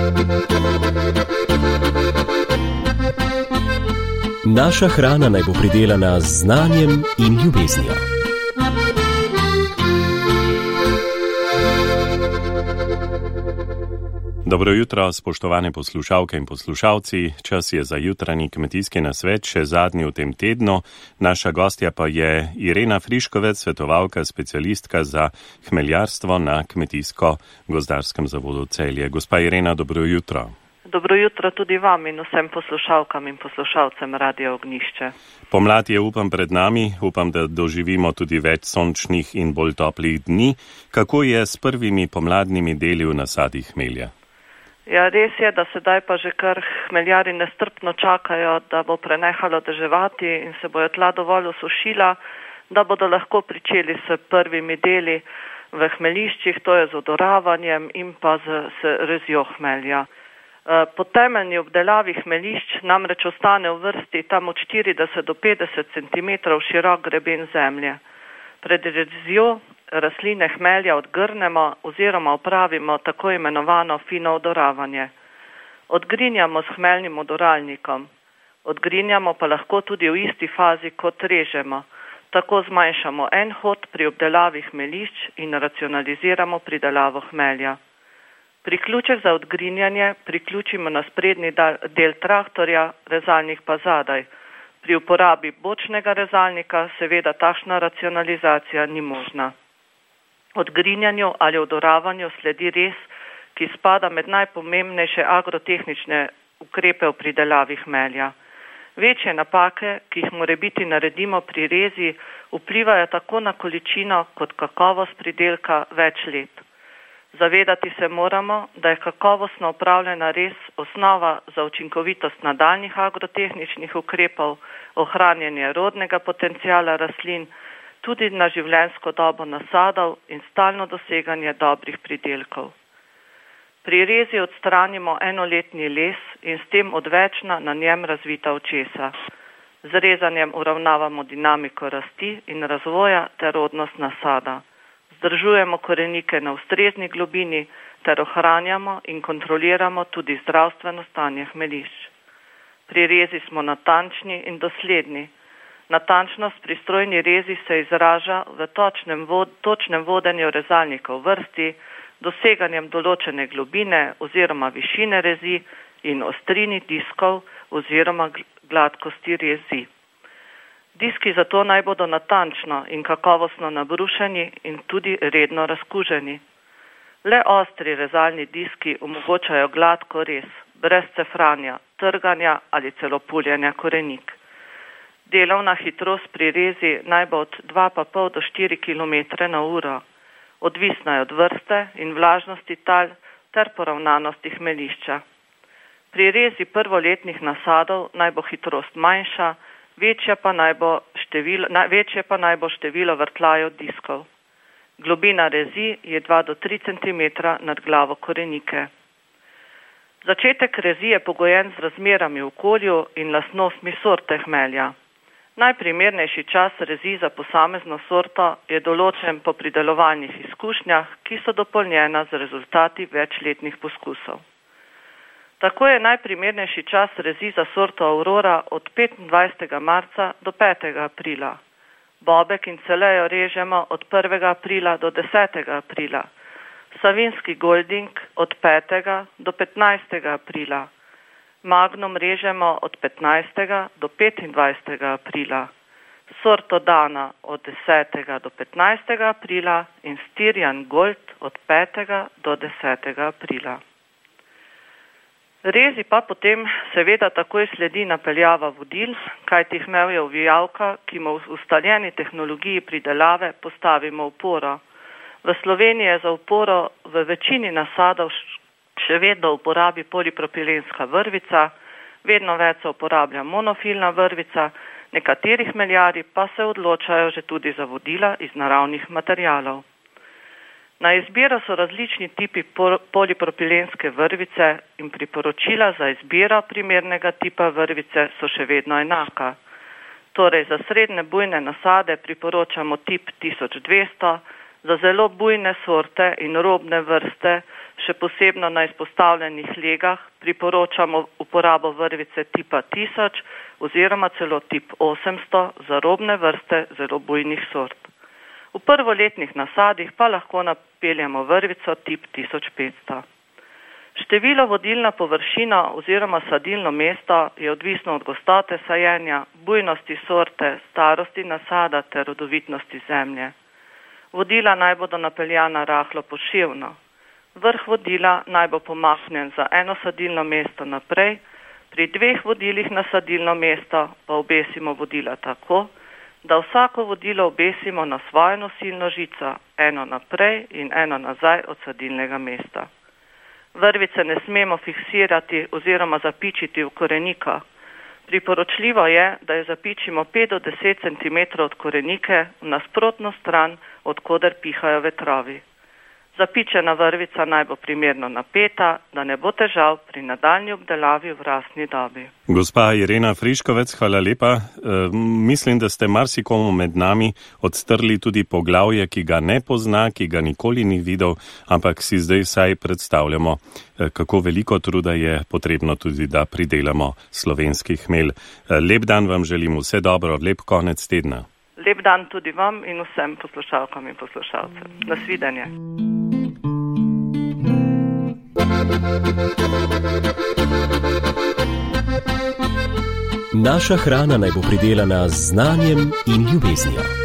Naša hrana naj bo pridelana z znanjem in ljubeznijo. Dobro jutro, spoštovane poslušalke in poslušalci. Čas je za jutranji kmetijski nasvet, še zadnji v tem tednu. Naša gostja pa je Irena Friškovec, svetovalka, specialistka za hmeljarstvo na Kmetijsko-gozdarskem zavodu Celje. Gospa Irena, dobro jutro. Dobro jutro tudi vam in vsem poslušalkam in poslušalcem Radia Ognjišče. Pomlad je pred nami, upam, da doživimo tudi več sončnih in bolj toplih dni. Kako je s prvimi pomladnimi deli v nasadih hmelja? Ja, res je, da sedaj pa že kar hmeljari nestrpno čakajo, da bo prenehalo deževati in se bojo tla dovolj osušila, da bodo lahko pričeli s prvimi deli v hmeljiščih, to je z odoravanjem in pa z rezjo hmelja. Po temeljni obdelavi hmeljišč namreč ostane v vrsti tam od 40 do 50 cm širok greben zemlje. Pred rezjo rastline hmelja odgrnemo oziroma opravimo tako imenovano fino odoravanje. Odgrinjamo s hmeljnim odoralnikom. Odgrinjamo pa lahko tudi v isti fazi, kot režemo. Tako zmanjšamo en hod pri obdelavi hmeljišč in racionaliziramo pridelavo hmelja. Priključek za odgrinjanje priključimo na sprednji del traktorja, rezalnik pa zadaj. Pri uporabi bočnega rezalnika seveda takšna racionalizacija ni možna. Odgrinjanju ali odoravanju sledi rez, ki spada med najpomembnejše agrotehnične ukrepe v pridelavi hmelja. Večje napake, ki jih morebiti naredimo pri rezi, vplivajo tako na količino kot kakovost pridelka več let. Zavedati se moramo, da je kakovostno upravljena rez osnova za učinkovitost nadaljnjih agrotehničnih ukrepov, ohranjanje rodnega potenciala rastlin, tudi na življenjsko dobo nasadov in stalno doseganje dobrih pridelkov. Pri rezi odstranimo enoletni les in s tem odvečna na njem razvita očesa. Z rezanjem uravnavamo dinamiko rasti in razvoja ter rodnost nasada. Zdržujemo korenike na ustrezni globini ter ohranjamo in kontroliramo tudi zdravstveno stanje hmeljišč. Pri rezi smo natančni in dosledni. Natančnost pri strojni rezi se izraža v točnem vodenju rezalnika v vrsti, doseganjem določene globine oziroma višine rezi in ostrini diskov oziroma gladkosti rezi. Diski zato naj bodo natančno in kakovostno nabrušeni in tudi redno razkuženi. Le ostri rezalni diski omogočajo gladko rez, brez cefranja, trganja ali celo puljenja korenik. Delovna hitrost pri rezi naj bo od 2,5 do 4 km na uro. Odvisna je od vrste in vlažnosti tal ter poravnanosti hmeljišča. Pri rezi prvoletnih nasadov naj bo hitrost manjša, večje pa naj bo število vrtljajev diskov. Globina rezi je 2 do 3 cm nad glavo korenike. Začetek rezi je pogojen z razmerami v okolju in lastnostmi sorte hmelja. Najprimernejši čas rezi za posamezno sorto je določen po pridelovalnih izkušnjah, ki so dopolnjena z rezultati večletnih poskusov. Tako je najprimernejši čas rezi za sorto Aurora od 25. marca do 5. aprila. Bobek in celejo režemo od 1. aprila do 10. aprila. Savinski golding od 5. do 15. aprila. Magnum režemo od 15. do 25. aprila. Sorto Dana od 10. do 15. aprila in Styrian Gold od 5. do 10. aprila. Rezi pa potem seveda takoj sledi napeljava vodil, kajti hmelj je ovijalka, ki mu v ustaljeni tehnologiji pridelave postavimo oporo. V Sloveniji je za oporo v večini nasadov še vedno uporabi polipropilenska vrvica, vedno več se uporablja monofilna vrvica, nekateri hmeljarji pa se odločajo že tudi za vodila iz naravnih materialov. Na izbiro so različni tipi polipropilenske vrvice in priporočila za izbiro primernega tipa vrvice so še vedno enaka. Torej za srednje bujne nasade priporočamo tip 1200, Za zelo bujne sorte in robne vrste, še posebno na izpostavljenih legah, priporočamo uporabo vrvice tipa 1000 oziroma celo tip 800 za robne vrste zelo bujnih sort. V prvoletnih nasadih pa lahko napeljemo vrvico tip 1500. Število vodilna površina oziroma sadilno mesto je odvisno od gostote sajenja, bujnosti sorte, starosti nasada ter rodovitnosti zemlje. Vodila naj bodo napeljana rahlo poševno. Vrh vodila naj bo pomaknjen za eno sadilno mesto naprej, pri 2 vodilih na sadilno mesto pa obesimo vodila tako, da vsako vodilo obesimo na svojo nosilno žico, eno naprej in eno nazaj od sadilnega mesta. Vrvice ne smemo fiksirati oziroma zapičiti v korenika. Priporočljivo je, da jo zapičimo 5 do 10 cm od korenike v nasprotno stran, od koder pihajo vetrovi. Zapičena vrvica naj bo primerno napeta, da ne bo težav pri nadaljnji obdelavi v rastni dobi. Gospa Irena Friškovec, hvala lepa. Mislim, da ste marsikomu med nami odstrli tudi poglavje, ki ga ne pozna, ki ga nikoli ni videl, ampak si zdaj vsaj predstavljamo, kako veliko truda je potrebno tudi, da pridelamo slovenski hmelj. Lep dan vam želim, vse dobro, lep konec tedna. Lep dan tudi vam in vsem poslušalkam in poslušalcem. Nasvidenje. Naša hrana naj bo pridelana z znanjem in ljubeznijo.